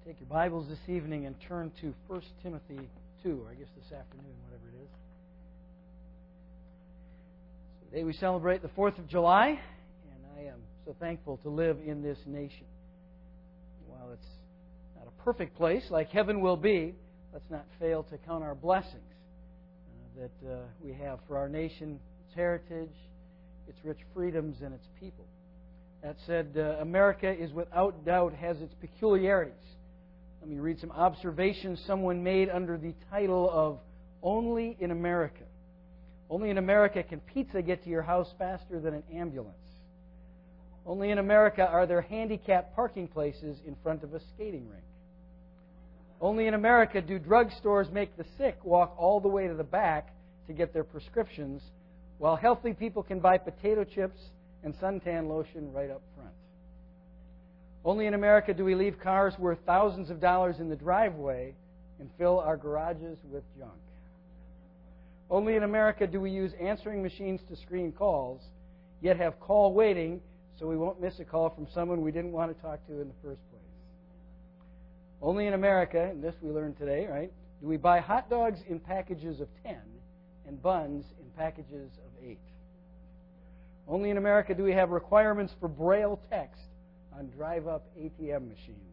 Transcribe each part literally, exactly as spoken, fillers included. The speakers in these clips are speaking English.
Take your Bibles this evening and turn to First Timothy two, or I guess this afternoon, whatever it is. So today we celebrate the fourth of July, and I am so thankful to live in this nation. While it's not a perfect place like heaven will be, let's not fail to count our blessings uh, that uh, we have for our nation, its heritage, its rich freedoms, and its people. That said, uh, America is without doubt has its peculiarities. Let me read some observations someone made under the title of Only in America. Only in America can pizza get to your house faster than an ambulance. Only in America are there handicapped parking places in front of a skating rink. Only in America do drugstores make the sick walk all the way to the back to get their prescriptions, while healthy people can buy potato chips and suntan lotion right up front. Only in America do we leave cars worth thousands of dollars in the driveway and fill our garages with junk. Only in America do we use answering machines to screen calls, yet have call waiting so we won't miss a call from someone we didn't want to talk to in the first place. Only in America, and this we learned today, right, do we buy hot dogs in packages of ten and buns in packages of eight. Only in America do we have requirements for Braille text on drive-up A T M machines.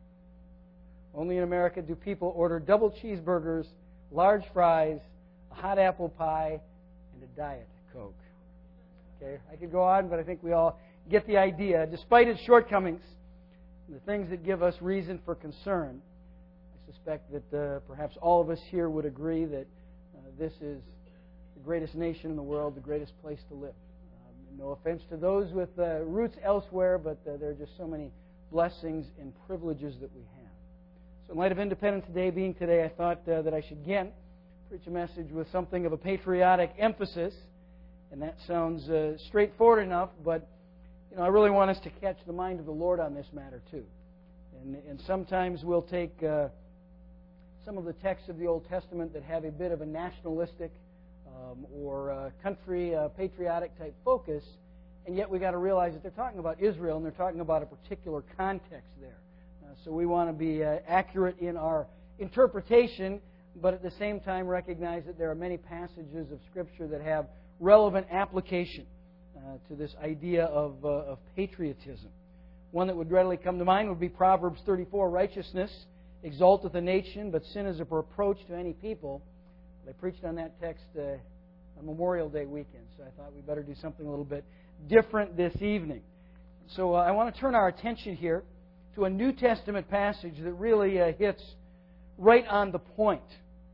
Only in America do people order double cheeseburgers, large fries, a hot apple pie, and a Diet Coke. Okay, I could go on, but I think we all get the idea. Despite its shortcomings, the things that give us reason for concern, I suspect that uh, perhaps all of us here would agree that uh, this is the greatest nation in the world, the greatest place to live. No offense to those with uh, roots elsewhere, but uh, there are just so many blessings and privileges that we have. So in light of Independence Day being today, I thought uh, that I should again preach a message with something of a patriotic emphasis. And that sounds uh, straightforward enough, but you know, I really want us to catch the mind of the Lord on this matter too. And, and sometimes we'll take uh, some of the texts of the Old Testament that have a bit of a nationalistic Um, or uh, country uh, patriotic type focus, and yet we got to realize that they're talking about Israel and they're talking about a particular context there. Uh, so we want to be uh, accurate in our interpretation, but at the same time recognize that there are many passages of Scripture that have relevant application uh, to this idea of, uh, of patriotism. One that would readily come to mind would be Proverbs thirty-four, righteousness exalteth a nation, but sin is a reproach to any people. I preached on that text uh, on Memorial Day weekend, so I thought we better do something a little bit different this evening. So uh, I want to turn our attention here to a New Testament passage that really uh, hits right on the point.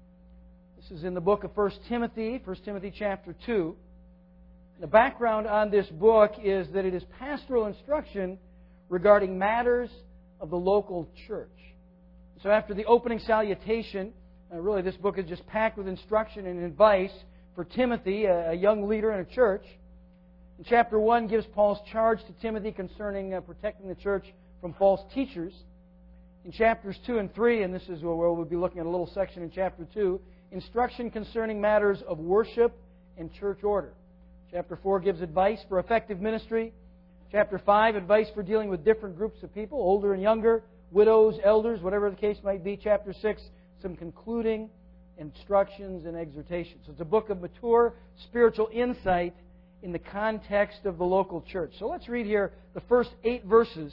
This is in the book of First Timothy, First Timothy chapter two. The background on this book is that it is pastoral instruction regarding matters of the local church. So after the opening salutation, Uh, really, this book is just packed with instruction and advice for Timothy, a, a young leader in a church. And chapter one gives Paul's charge to Timothy concerning uh, protecting the church from false teachers. In chapters two and three, and this is where we'll be looking at a little section in chapter two, instruction concerning matters of worship and church order. Chapter four gives advice for effective ministry. Chapter five, advice for dealing with different groups of people, older and younger, widows, elders, whatever the case might be. Chapter six, some concluding instructions and exhortations. So it's a book of mature spiritual insight in the context of the local church. So let's read here the first eight verses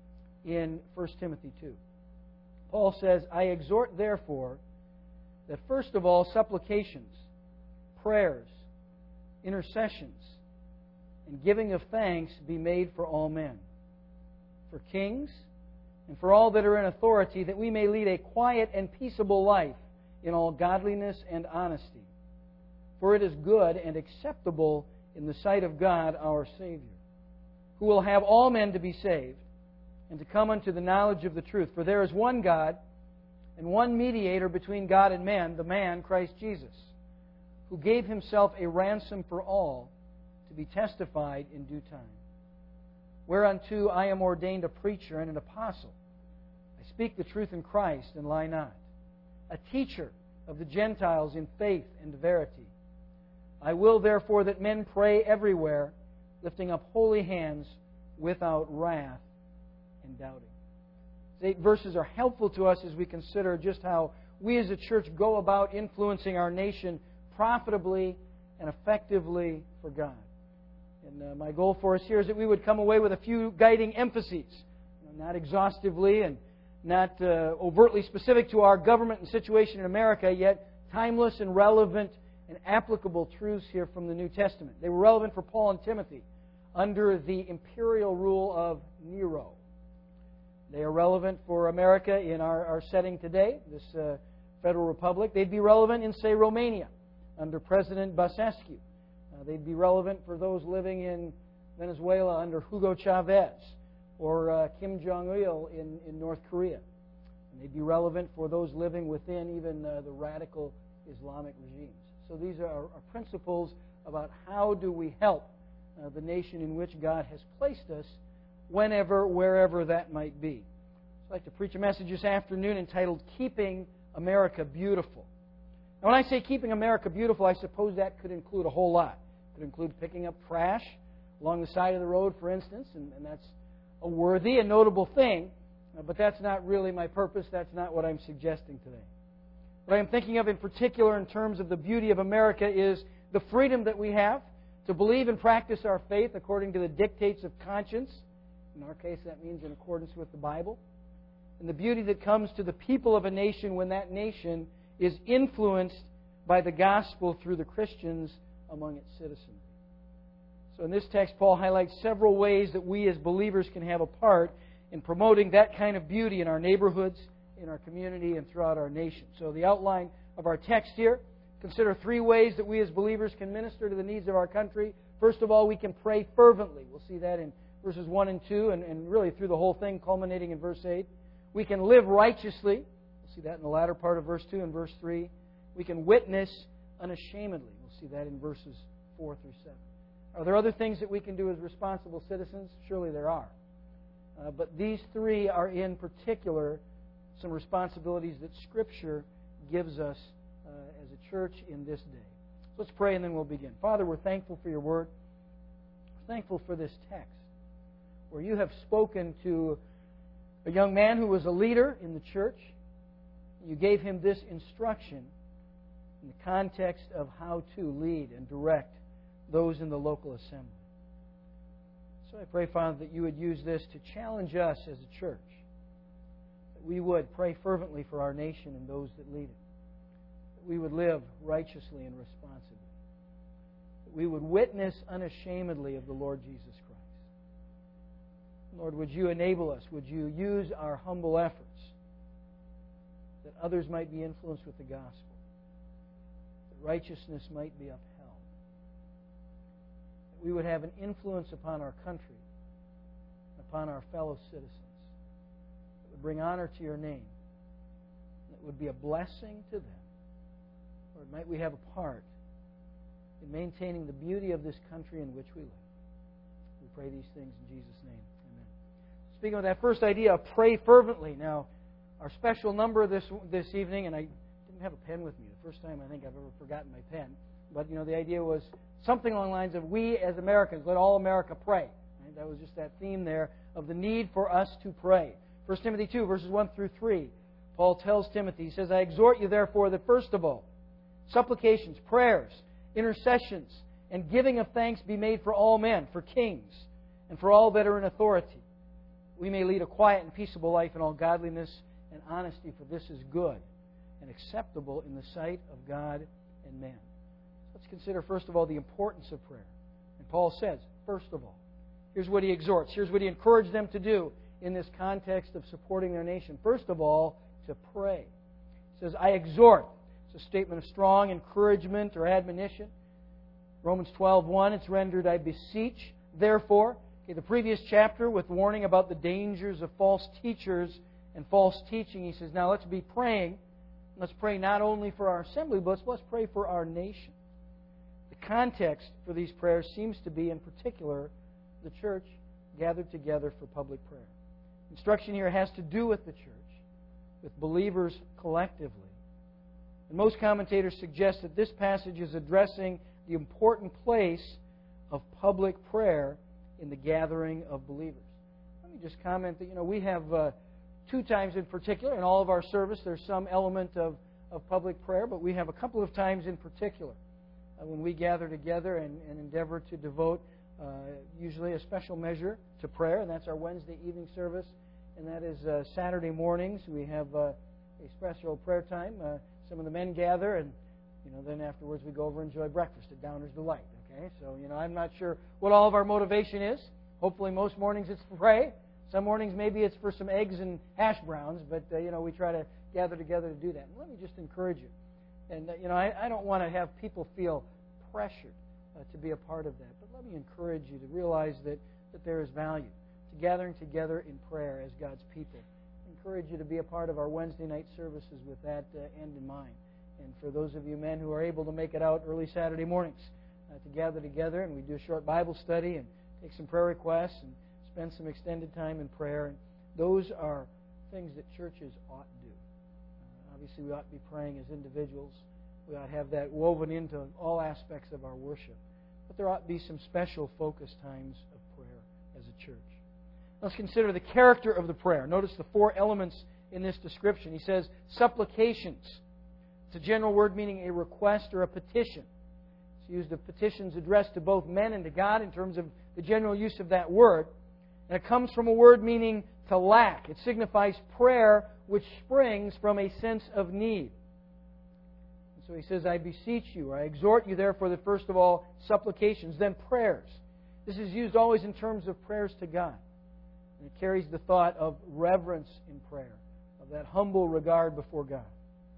in First Timothy two. Paul says, I exhort therefore that first of all supplications, prayers, intercessions, and giving of thanks be made for all men, for kings, and for all that are in authority, that we may lead a quiet and peaceable life in all godliness and honesty. For it is good and acceptable in the sight of God our Savior, who will have all men to be saved and to come unto the knowledge of the truth. For there is one God and one mediator between God and men, the man, Christ Jesus, who gave Himself a ransom for all, to be testified in due time. Whereunto I am ordained a preacher and an apostle. I speak the truth in Christ and lie not. A teacher of the Gentiles in faith and verity. I will therefore that men pray everywhere, lifting up holy hands without wrath and doubting. These eight verses are helpful to us as we consider just how we as a church go about influencing our nation profitably and effectively for God. And uh, my goal for us here is that we would come away with a few guiding emphases, you know, not exhaustively and not uh, overtly specific to our government and situation in America, yet timeless and relevant and applicable truths here from the New Testament. They were relevant for Paul and Timothy under the imperial rule of Nero. They are relevant for America in our, our setting today, this uh, federal republic. They'd be relevant in, say, Romania under President Basescu. Uh, they'd be relevant for those living in Venezuela under Hugo Chavez or uh, Kim Jong-il in, in North Korea. And they'd be relevant for those living within even uh, the radical Islamic regimes. So these are, are principles about how do we help uh, the nation in which God has placed us whenever, wherever that might be. I'd like to preach a message this afternoon entitled Keeping America Beautiful. Now, when I say keeping America beautiful, I suppose that could include a whole lot. It could include picking up trash along the side of the road, for instance, and, and that's a worthy and notable thing, uh, but that's not really my purpose. That's not what I'm suggesting today. What I am thinking of in particular in terms of the beauty of America is the freedom that we have to believe and practice our faith according to the dictates of conscience. In our case, that means in accordance with the Bible. And the beauty that comes to the people of a nation when that nation is influenced by the gospel through the Christians among its citizens. So in this text, Paul highlights several ways that we as believers can have a part in promoting that kind of beauty in our neighborhoods, in our community, and throughout our nation. So the outline of our text here, consider three ways that we as believers can minister to the needs of our country. First of all, we can pray fervently. We'll see that in verses one and two, and, and really through the whole thing, culminating in verse eight. We can live righteously. We'll see that in the latter part of verse two and verse three. We can witness unashamedly. We'll see that in verses four through seven. Are there other things that we can do as responsible citizens? Surely there are. Uh, but these three are in particular some responsibilities that Scripture gives us uh, as a church in this day. So let's pray and then we'll begin. Father, we're thankful for your word. We're thankful for this text where you have spoken to a young man who was a leader in the church. You gave him this instruction in the context of how to lead and direct those in the local assembly. So I pray, Father, that you would use this to challenge us as a church. That we would pray fervently for our nation and those that lead it. That we would live righteously and responsibly. That we would witness unashamedly of the Lord Jesus Christ. Lord, would you enable us? Would you use our humble efforts that others might be influenced with the gospel? That righteousness might be upheld. That we would have an influence upon our country, upon our fellow citizens. That would bring honor to your name. That would be a blessing to them. Lord, might we have a part in maintaining the beauty of this country in which we live. We pray these things in Jesus' name. Speaking of that first idea of pray fervently. Now, our special number this this evening, and I didn't have a pen with me. The first time I think I've ever forgotten my pen. But, you know, the idea was something along the lines of we as Americans, let all America pray. Right? That was just that theme there of the need for us to pray. First Timothy two, verses one through three. Paul tells Timothy, he says, I exhort you therefore that first of all, supplications, prayers, intercessions, and giving of thanks be made for all men, for kings, and for all that are in authority. We may lead a quiet and peaceable life in all godliness and honesty, for this is good and acceptable in the sight of God and man. Let's consider, first of all, the importance of prayer. And Paul says, first of all, here's what he exhorts, here's what he encouraged them to do in this context of supporting their nation. First of all, to pray. He says, I exhort. It's a statement of strong encouragement or admonition. Romans twelve one, it's rendered, I beseech, therefore. Okay, the previous chapter with warning about the dangers of false teachers and false teaching, he says, now let's be praying. Let's pray not only for our assembly, but let's pray for our nation. The context for these prayers seems to be, in particular, the church gathered together for public prayer. Instruction here has to do with the church, with believers collectively. And most commentators suggest that this passage is addressing the important place of public prayer in the gathering of believers. Let me just comment that, you know, we have uh, two times in particular. In all of our service, there's some element of, of public prayer, but we have a couple of times in particular uh, when we gather together and, and endeavor to devote uh, usually a special measure to prayer, and that's our Wednesday evening service, and that is uh, Saturday mornings. We have uh, a special prayer time. Uh, some of the men gather, and you know, then afterwards we go over and enjoy breakfast at Downers Delight. Okay, so you know, I'm not sure what all of our motivation is. Hopefully, most mornings it's to pray. Some mornings maybe it's for some eggs and hash browns, but uh, you know, we try to gather together to do that. And let me just encourage you. And uh, you know, I, I don't want to have people feel pressured uh, to be a part of that, but let me encourage you to realize that that there is value to gathering together in prayer as God's people. I encourage you to be a part of our Wednesday night services with that uh, end in mind. And for those of you men who are able to make it out early Saturday mornings uh, to gather together, and we do a short Bible study and take some prayer requests and spend some extended time in prayer. And those are things that churches ought to do. Uh, obviously, we ought to be praying as individuals. We ought to have that woven into all aspects of our worship. But there ought to be some special focused times of prayer as a church. Let's consider the character of the prayer. Notice the four elements in this description. He says, supplications. It's a general word meaning a request or a petition. It's used of petitions addressed to both men and to God in terms of the general use of that word. And it comes from a word meaning to lack. It signifies prayer which springs from a sense of need. And so he says, I beseech you, or I exhort you therefore that first of all, supplications, then prayers. This is used always in terms of prayers to God. And it carries the thought of reverence in prayer, of that humble regard before God.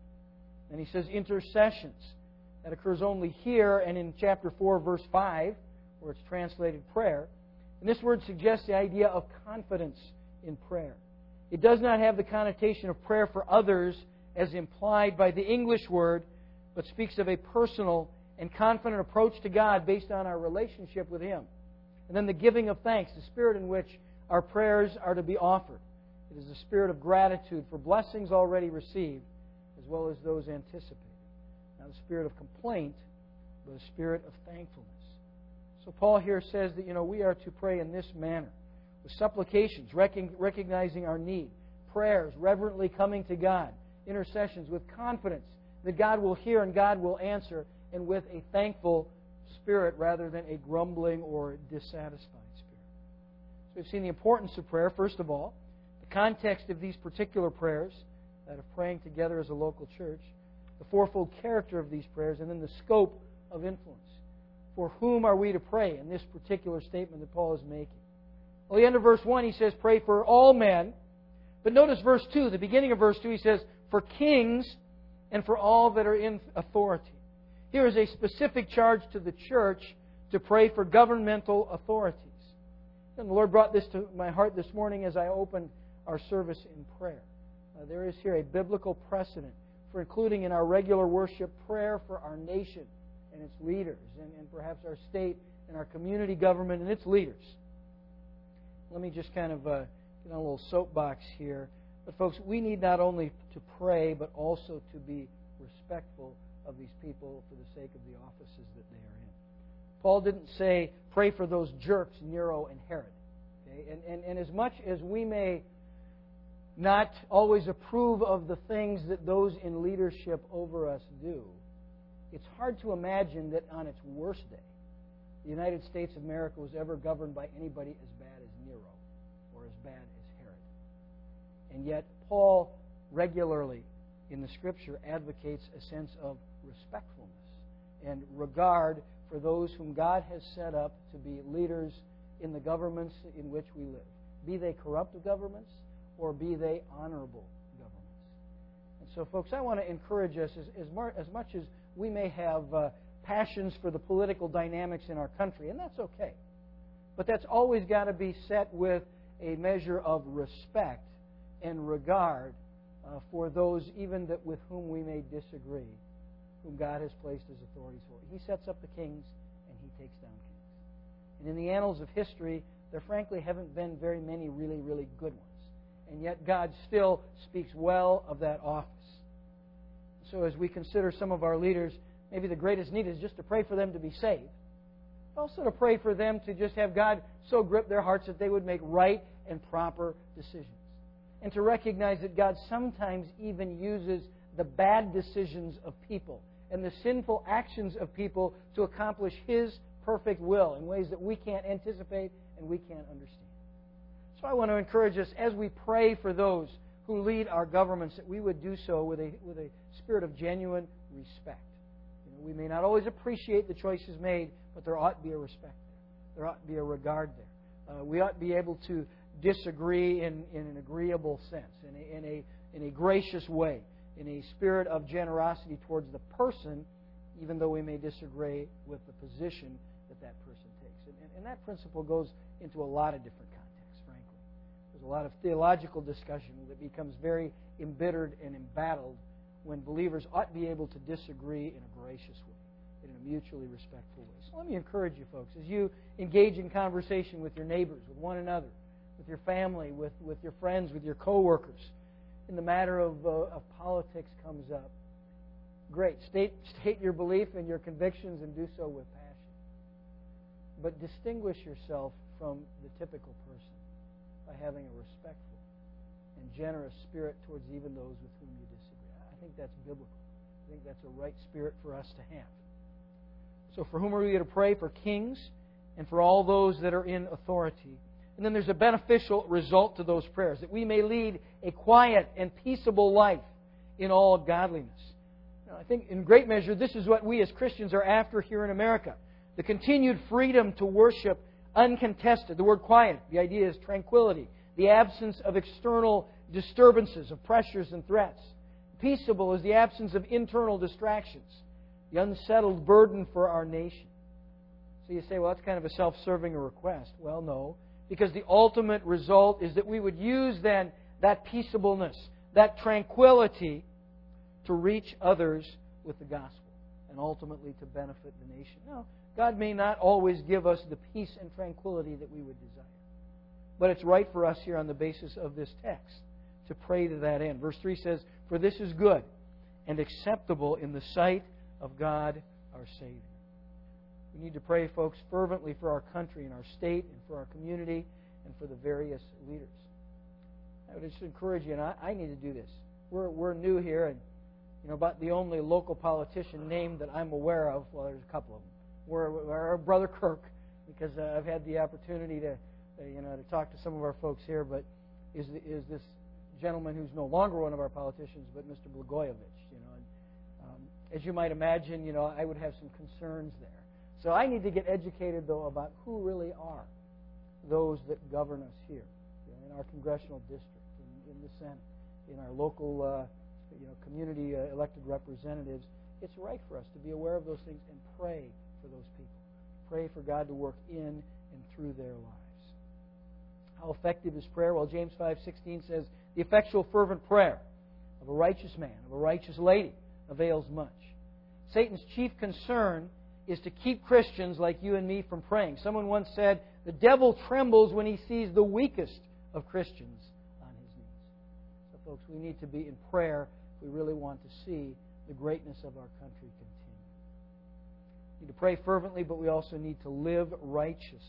And he says intercessions. That occurs only here and in chapter four, verse five, where it's translated prayer. And this word suggests the idea of confidence in prayer. It does not have the connotation of prayer for others as implied by the English word, but speaks of a personal and confident approach to God based on our relationship with Him. And then the giving of thanks, the spirit in which our prayers are to be offered. It is a spirit of gratitude for blessings already received, as well as those anticipated. Not a spirit of complaint, but a spirit of thankfulness. So Paul here says that, you know, we are to pray in this manner, with supplications, recognizing our need, prayers, reverently coming to God, intercessions with confidence that God will hear and God will answer, and with a thankful spirit rather than a grumbling or dissatisfied spirit. So we've seen the importance of prayer, first of all, the context of these particular prayers, that of praying together as a local church, the fourfold character of these prayers, and then the scope of influence. For whom are we to pray in this particular statement that Paul is making? Well, the end of verse one, he says, pray for all men. But notice verse two, the beginning of verse two, he says, for kings and for all that are in authority. Here is a specific charge to the church to pray for governmental authorities. And the Lord brought this to my heart this morning as I opened our service in prayer. Uh, there is here a biblical precedent for including in our regular worship prayer for our nation and its leaders, and, and perhaps our state and our community government and its leaders. Let me just kind of uh, get on a little soapbox here. But folks, we need not only to pray, but also to be respectful of these people for the sake of the offices that they are in. Paul didn't say, pray for those jerks, Nero and Herod. Okay? And, and, and as much as we may not always approve of the things that those in leadership over us do, it's hard to imagine that on its worst day, the United States of America was ever governed by anybody as bad as Nero or as bad as Herod. And yet, Paul regularly in the Scripture advocates a sense of respectfulness and regard for those whom God has set up to be leaders in the governments in which we live. Be they corrupt governments or be they honorable governments. And so, folks, I want to encourage us, as, as, mar- as much as we may have uh, passions for the political dynamics in our country, and that's okay. But that's always got to be set with a measure of respect and regard uh, for those even that with whom we may disagree, whom God has placed as authorities for. He sets up the kings and He takes down kings. And in the annals of history, there frankly haven't been very many really, really good ones. And yet God still speaks well of that office. So as we consider some of our leaders, maybe the greatest need is just to pray for them to be saved. But also to pray for them to just have God so grip their hearts that they would make right and proper decisions. and to recognize that God sometimes even uses the bad decisions of people and the sinful actions of people to accomplish His perfect will in ways that we can't anticipate and we can't understand. So I want to encourage us as we pray for those who lead our governments that we would do so with a, with a spirit of genuine respect. You know, we may not always appreciate the choices made, but there ought to be a respect there. There ought to be a regard there. Uh, we ought to be able to disagree in, in an agreeable sense, in a, in a, in a gracious way, in a spirit of generosity towards the person, even though we may disagree with the position that that person takes. And, and, and that principle goes into a lot of different contexts, frankly. There's a lot of theological discussion that becomes very embittered and embattled when believers ought to be able to disagree in a gracious way, in a mutually respectful way. So let me encourage you, folks, as you engage in conversation with your neighbors, with one another, with your family, with, with your friends, with your coworkers, in the matter of, uh, of politics comes up, great. State, state your belief and your convictions and do so with passion. But distinguish yourself from the typical person by having a respectful and generous spirit towards even those with whom you disagree. I think that's biblical. I think that's a right spirit for us to have. So for whom are we to pray? For kings and for all those that are in authority. And then there's a beneficial result to those prayers, that we may lead a quiet and peaceable life in all godliness. Now, I think in great measure this is what we as Christians are after here in America. The continued freedom to worship uncontested. The word quiet, the idea is tranquility. The absence of external disturbances, of pressures and threats. Peaceable is the absence of internal distractions. The unsettled burden for our nation. So you say, well, that's kind of a self-serving request. Well, no. Because the ultimate result is that we would use then that peaceableness, that tranquility to reach others with the gospel and ultimately to benefit the nation. Now, God may not always give us the peace and tranquility that we would desire. But it's right for us here on the basis of this text to pray to that end. Verse three says, "For this is good and acceptable in the sight of God our Savior." We need to pray, folks, fervently for our country and our state and for our community and for the various leaders. I would just encourage you, and I, I need to do this. We're we're new here, and you know about the only local politician named that I'm aware of. Well, there's a couple of them. We're, we're our brother Kirk, because uh, I've had the opportunity to, uh, you know, to talk to some of our folks here. But is is this gentleman who's no longer one of our politicians, but Mister Blagojevich? You know, and, um, as you might imagine, you know, I would have some concerns there. So I need to get educated, though, about who really are those that govern us here, you know, in our congressional district, in, in the Senate, in our local, uh, you know, community uh, elected representatives. It's right for us to be aware of those things and pray for those people. Pray for God to work in and through their lives. How effective is prayer? Well, James five sixteen says, "The effectual fervent prayer of a righteous man, of a righteous lady, avails much." Satan's chief concern is to keep Christians like you and me from praying. Someone once said, the devil trembles when he sees the weakest of Christians on his knees. So, folks, we need to be in prayer if we really want to see the greatness of our country continue. We need to pray fervently, but we also need to live righteously.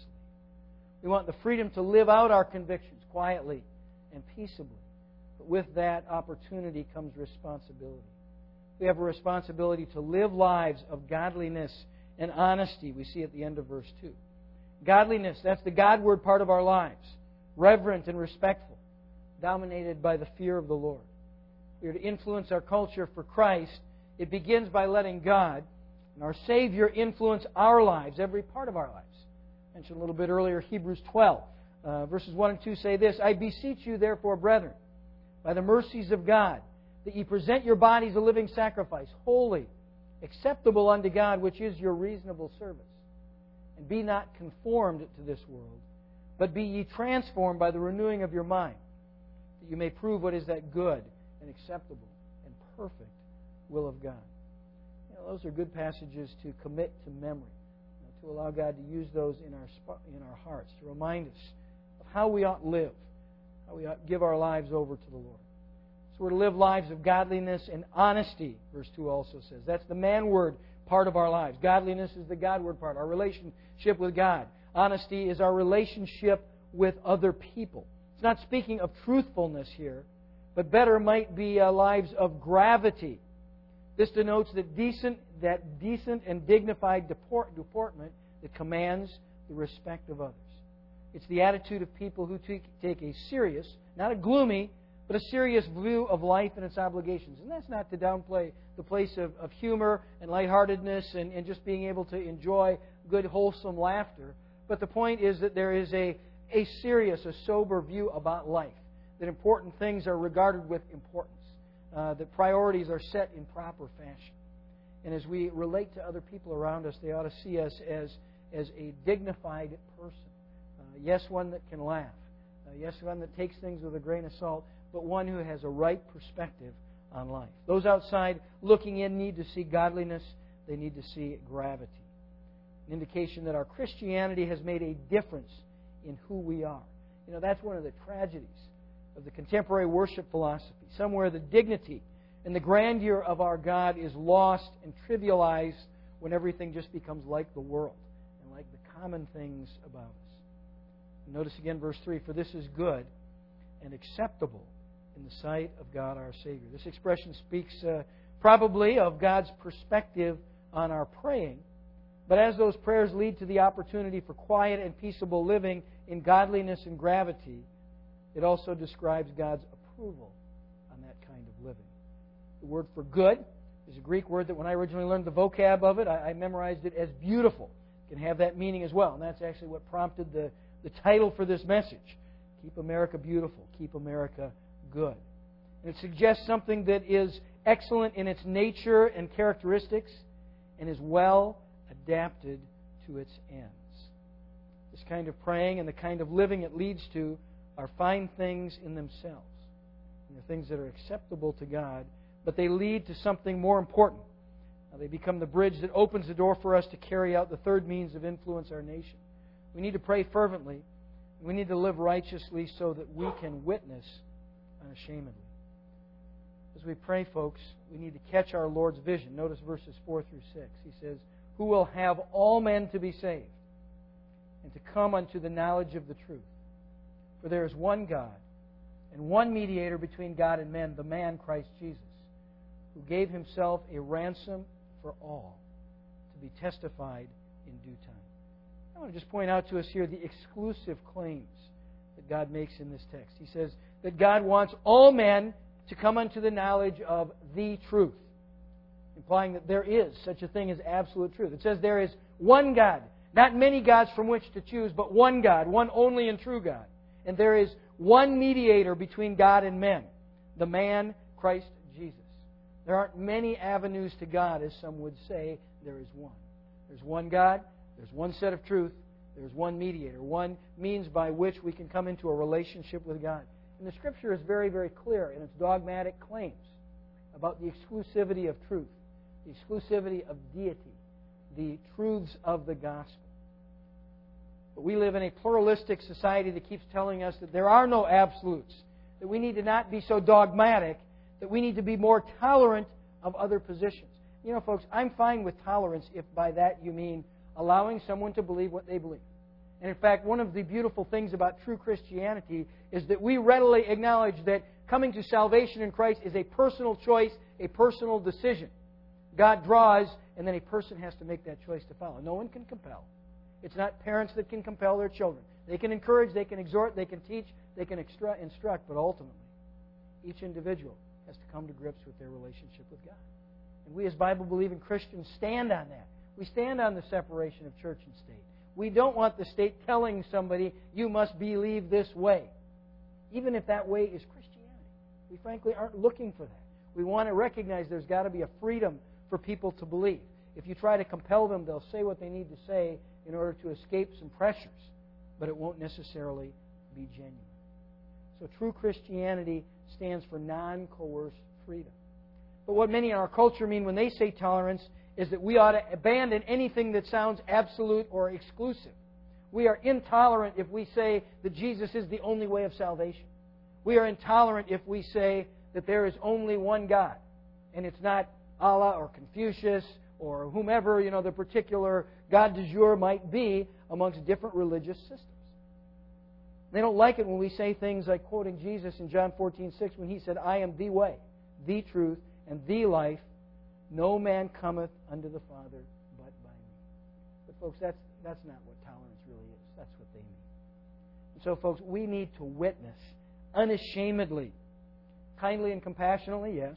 We want the freedom to live out our convictions quietly and peaceably. But with that opportunity comes responsibility. We have a responsibility to live lives of godliness and honesty, we see at the end of verse two. Godliness, that's the Godward part of our lives. Reverent and respectful, dominated by the fear of the Lord. If we are to influence our culture for Christ, it begins by letting God and our Savior influence our lives, every part of our lives. I mentioned a little bit earlier, Hebrews twelve, uh, verses one and two say this, "I beseech you, therefore, brethren, by the mercies of God, that ye present your bodies a living sacrifice, holy, acceptable unto God, which is your reasonable service. And be not conformed to this world, but be ye transformed by the renewing of your mind, that you may prove what is that good and acceptable and perfect will of God." You know, those are good passages to commit to memory, you know, to allow God to use those in our in our hearts, to remind us of how we ought to live, how we ought to give our lives over to the Lord. So we're to live lives of godliness and honesty, verse two also says. That's the manward part of our lives. Godliness is the Godward part, our relationship with God. Honesty is our relationship with other people. It's not speaking of truthfulness here, but better might be uh, lives of gravity. This denotes that decent, that decent and dignified deport, deportment that commands the respect of others. It's the attitude of people who take, take a serious, not a gloomy, but a serious view of life and its obligations. And that's not to downplay the place of, of humor and lightheartedness and, and just being able to enjoy good, wholesome laughter. But the point is that there is a, a serious, a sober view about life, that important things are regarded with importance, uh, that priorities are set in proper fashion. And as we relate to other people around us, they ought to see us as, as a dignified person. Uh, yes, one that can laugh. Uh, yes, one that takes things with a grain of salt, but one who has a right perspective on life. Those outside looking in need to see godliness. They need to see gravity. An indication that our Christianity has made a difference in who we are. You know, that's one of the tragedies of the contemporary worship philosophy. Somewhere the dignity and the grandeur of our God is lost and trivialized when everything just becomes like the world and like the common things about us. And notice again verse three, for this is good and acceptable in the sight of God our Savior. This expression speaks uh, probably of God's perspective on our praying. But as those prayers lead to the opportunity for quiet and peaceable living in godliness and gravity, it also describes God's approval on that kind of living. The word for good is a Greek word that when I originally learned the vocab of it, I, I memorized it as beautiful. It can have that meaning as well. And that's actually what prompted the, the title for this message. Keep America beautiful. Keep America good. And it suggests something that is excellent in its nature and characteristics and is well adapted to its ends. This kind of praying and the kind of living it leads to are fine things in themselves. And they're things that are acceptable to God, but they lead to something more important. Now, they become the bridge that opens the door for us to carry out the third means of influence our nation. We need to pray fervently. We need to live righteously so that we can witness unashamedly. As we pray, folks, we need to catch our Lord's vision. Notice verses four through six. He says, who will have all men to be saved and to come unto the knowledge of the truth. For there is one God and one mediator between God and men, the man Christ Jesus, who gave Himself a ransom for all to be testified in due time. I want to just point out to us here the exclusive claims that God makes in this text. He says that God wants all men to come unto the knowledge of the truth, implying that there is such a thing as absolute truth. It says there is one God, not many gods from which to choose, but one God, one only and true God. And there is one mediator between God and men, the man Christ Jesus. There aren't many avenues to God, as some would say. There is one. There's one God. There's one set of truth. There's one mediator, one means by which we can come into a relationship with God. And the Scripture is very, very clear in its dogmatic claims about the exclusivity of truth, the exclusivity of deity, the truths of the gospel. But we live in a pluralistic society that keeps telling us that there are no absolutes, that we need to not be so dogmatic, that we need to be more tolerant of other positions. You know, folks, I'm fine with tolerance if by that you mean allowing someone to believe what they believe. And in fact, one of the beautiful things about true Christianity is that we readily acknowledge that coming to salvation in Christ is a personal choice, a personal decision. God draws, and then a person has to make that choice to follow. No one can compel. It's not parents that can compel their children. They can encourage, they can exhort, they can teach, they can extra- instruct, but ultimately, each individual has to come to grips with their relationship with God. And we as Bible-believing Christians stand on that. We stand on the separation of church and state. We don't want the state telling somebody, you must believe this way, even if that way is Christianity. We frankly aren't looking for that. We want to recognize there's got to be a freedom for people to believe. If you try to compel them, they'll say what they need to say in order to escape some pressures, but it won't necessarily be genuine. So true Christianity stands for non-coerced freedom. But what many in our culture mean when they say tolerance is that we ought to abandon anything that sounds absolute or exclusive. We are intolerant if we say that Jesus is the only way of salvation. We are intolerant if we say that there is only one God, and it's not Allah or Confucius or whomever, you know, the particular God du jour might be amongst different religious systems. They don't like it when we say things like quoting Jesus in John fourteen six when He said, I am the way, the truth, and the life. No man cometh unto the Father but by me. But folks, that's, that's not what tolerance really is. That's what they mean. And so, folks, we need to witness unashamedly. Kindly and compassionately, yes.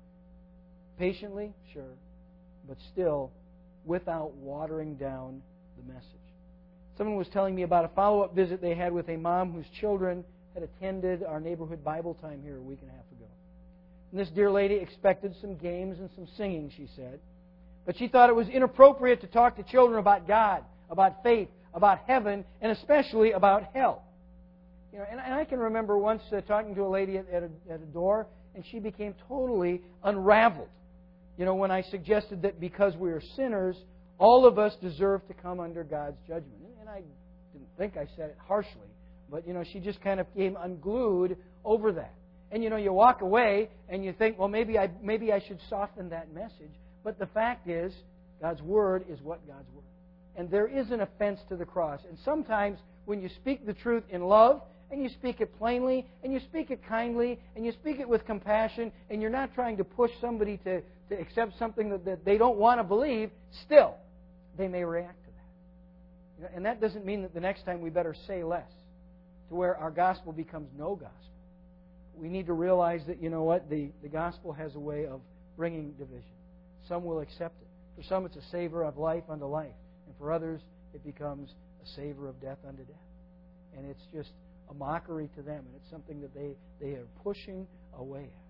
Patiently, sure. But still, without watering down the message. Someone was telling me about a follow-up visit they had with a mom whose children had attended our neighborhood Bible time here a week and a half ago. And this dear lady expected some games and some singing, she said. But she thought it was inappropriate to talk to children about God, about faith, about heaven, and especially about hell. You know, and, and I can remember once uh, talking to a lady at, at, a, at a door, and she became totally unraveled. You know, when I suggested that because we are sinners, all of us deserve to come under God's judgment. And I didn't think I said it harshly, but, you know, she just kind of became unglued over that. And, you know, you walk away and you think, well, maybe I, maybe I should soften that message. But the fact is, God's Word is what God's Word. And there is an offense to the cross. And sometimes when you speak the truth in love, and you speak it plainly, and you speak it kindly, and you speak it with compassion, and you're not trying to push somebody to, to accept something that, that they don't want to believe, still, they may react to that. You know, and that doesn't mean that the next time we better say less, to where our gospel becomes no gospel. We need to realize that, you know what, the, the gospel has a way of bringing division. Some will accept it. For some, it's a savor of life unto life. And for others, it becomes a savor of death unto death. And it's just a mockery to them, and it's something that they, they are pushing away at.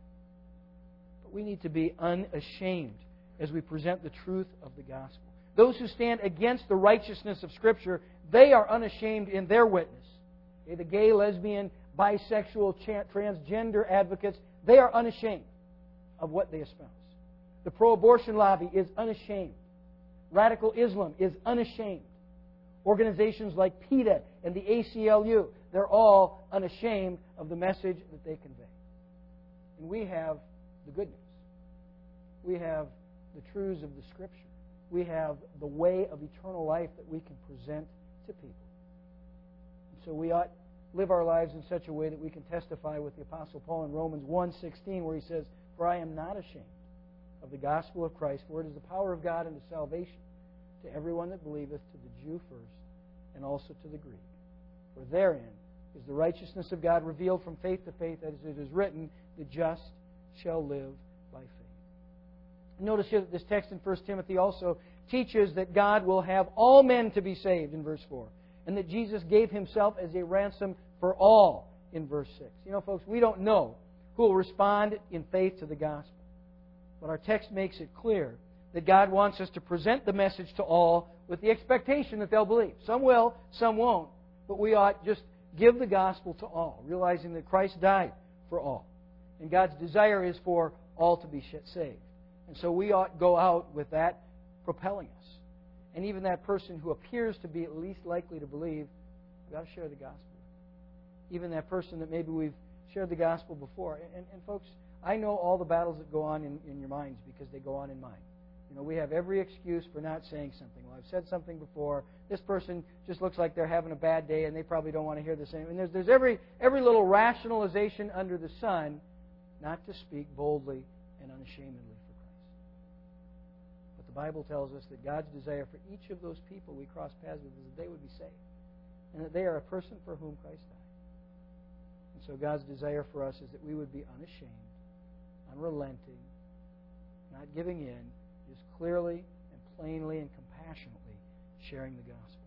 But we need to be unashamed as we present the truth of the gospel. Those who stand against the righteousness of Scripture, they are unashamed in their witness. Okay, the gay, lesbian, bisexual, transgender advocates, they are unashamed of what they espouse. The pro-abortion lobby is unashamed. Radical Islam is unashamed. Organizations like PETA and the A C L U, they're all unashamed of the message that they convey. And we have the good news. We have the truths of the Scripture. We have the way of eternal life that we can present to people. And so we ought live our lives in such a way that we can testify with the Apostle Paul in Romans one sixteen, where he says, For I am not ashamed of the gospel of Christ, for it is the power of God unto salvation to everyone that believeth, to the Jew first, and also to the Greek. For therein is the righteousness of God revealed from faith to faith, as it is written, the just shall live by faith. Notice here that this text in First Timothy also teaches that God will have all men to be saved in verse four, and that Jesus gave Himself as a ransom for all in verse six. You know, folks, we don't know who will respond in faith to the gospel. But our text makes it clear that God wants us to present the message to all with the expectation that they'll believe. Some will, some won't. But we ought just give the gospel to all, realizing that Christ died for all. And God's desire is for all to be saved. And so we ought go out with that propelling us. And even that person who appears to be at least likely to believe, we've got to share the gospel. Even that person that maybe we've shared the gospel before. And, and, and folks, I know all the battles that go on in, in your minds because they go on in mine. You know, we have every excuse for not saying something. Well, I've said something before. This person just looks like they're having a bad day and they probably don't want to hear the same. And there's, there's every, every little rationalization under the sun not to speak boldly and unashamedly for Christ. But the Bible tells us that God's desire for each of those people we cross paths with is that they would be saved. And that they are a person for whom Christ died. And so God's desire for us is that we would be unashamed, unrelenting, not giving in, just clearly and plainly and compassionately sharing the gospel.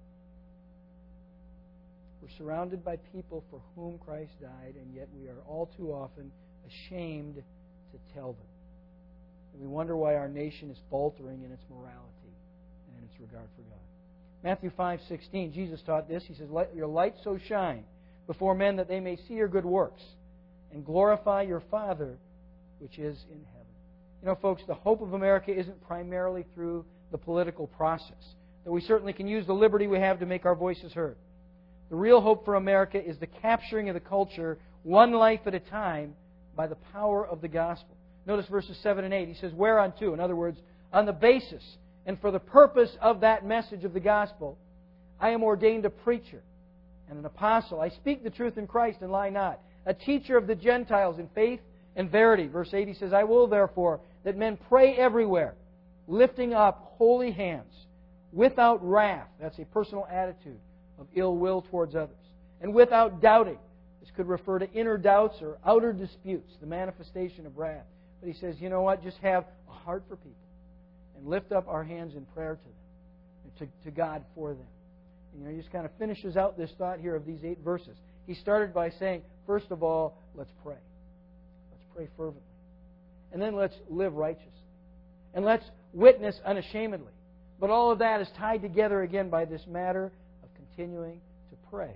We're surrounded by people for whom Christ died, and yet we are all too often ashamed to tell them. And we wonder why our nation is faltering in its morality and in its regard for God. Matthew five sixteen, Jesus taught this. He says, Let your light so shine before men that they may see your good works and glorify your Father which is in heaven. You know, folks, the hope of America isn't primarily through the political process, though we certainly can use the liberty we have to make our voices heard. The real hope for America is the capturing of the culture one life at a time by the power of the gospel. Notice verses seven and eight. He says, whereunto, in other words, on the basis and for the purpose of that message of the gospel, I am ordained a preacher, and an apostle. I speak the truth in Christ and lie not. A teacher of the Gentiles in faith and verity. Verse eight, he says, I will therefore that men pray everywhere, lifting up holy hands, without wrath. That's a personal attitude of ill will towards others. And without doubting. This could refer to inner doubts or outer disputes, the manifestation of wrath. But he says, you know what? Just have a heart for people and lift up our hands in prayer to them, to, to God for them. And, you know, he just kind of finishes out this thought here of these eight verses. He started by saying, first of all, let's pray. Let's pray fervently. And then let's live righteously. And let's witness unashamedly. But all of that is tied together again by this matter of continuing to pray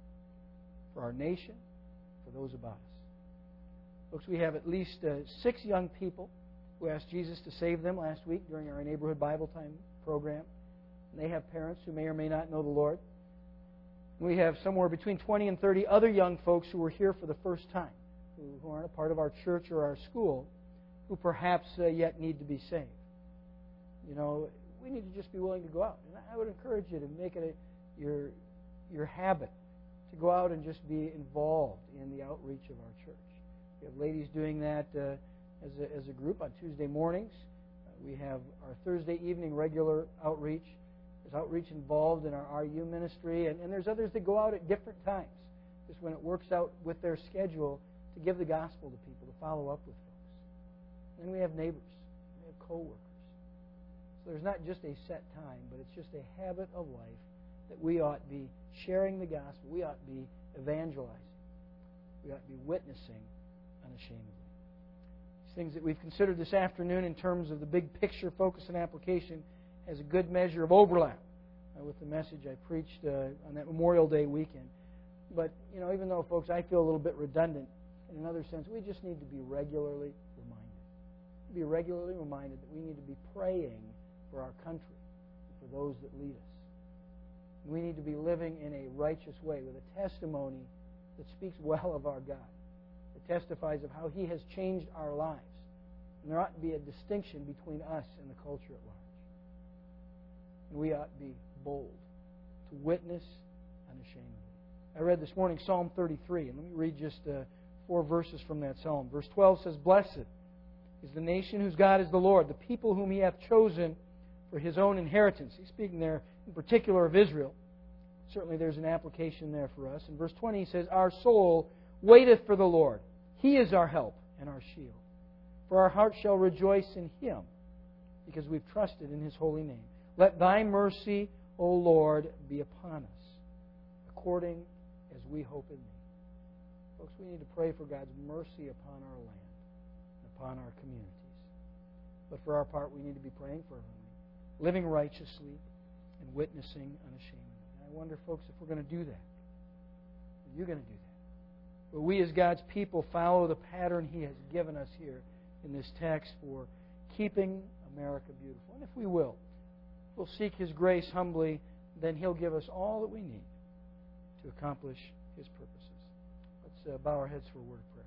for our nation, for those about us. Folks, we have at least uh, six young people who asked Jesus to save them last week during our neighborhood Bible time program. And they have parents who may or may not know the Lord. We have somewhere between twenty and thirty other young folks who were here for the first time, who, who aren't a part of our church or our school, who perhaps uh, yet need to be saved. You know, we need to just be willing to go out. And I would encourage you to make it a, your, your habit to go out and just be involved in the outreach of our church. We have ladies doing that uh, as, a, as a group on Tuesday mornings. Uh, we have our Thursday evening regular outreach. There's outreach involved in our R U ministry, and, and there's others that go out at different times, just when it works out with their schedule to give the gospel to people, to follow up with folks. And we have neighbors. We have co-workers. So there's not just a set time, but it's just a habit of life that we ought to be sharing the gospel. We ought to be evangelizing. We ought to be witnessing unashamedly. These things that we've considered this afternoon in terms of the big picture, focus, and application has a good measure of overlap uh, with the message I preached uh, on that Memorial Day weekend. But, you know, even though, folks, I feel a little bit redundant, in another sense, we just need to be regularly reminded. Be regularly reminded that we need to be praying for our country, for those that lead us. We need to be living in a righteous way with a testimony that speaks well of our God, that testifies of how He has changed our lives. And there ought to be a distinction between us and the culture at large. And we ought to be bold, to witness unashamedly. I read this morning Psalm thirty-three, and let me read just uh, four verses from that psalm. Verse twelve says, Blessed is the nation whose God is the Lord, the people whom He hath chosen for His own inheritance. He's speaking there in particular of Israel. Certainly there's an application there for us. In verse twenty he says, Our soul waiteth for the Lord. He is our help and our shield. For our heart shall rejoice in Him, because we've trusted in His holy name. Let Thy mercy, O Lord, be upon us, according as we hope in Thee. Folks, we need to pray for God's mercy upon our land and upon our communities. But for our part, we need to be praying fervently, living righteously, and witnessing unashamedly. And I wonder, folks, if we're going to do that. Are you going to do that? Will we as God's people follow the pattern He has given us here in this text for keeping America beautiful? And if we will, if we'll seek His grace humbly, then He'll give us all that we need to accomplish His purposes. Let's uh, bow our heads for a word of prayer.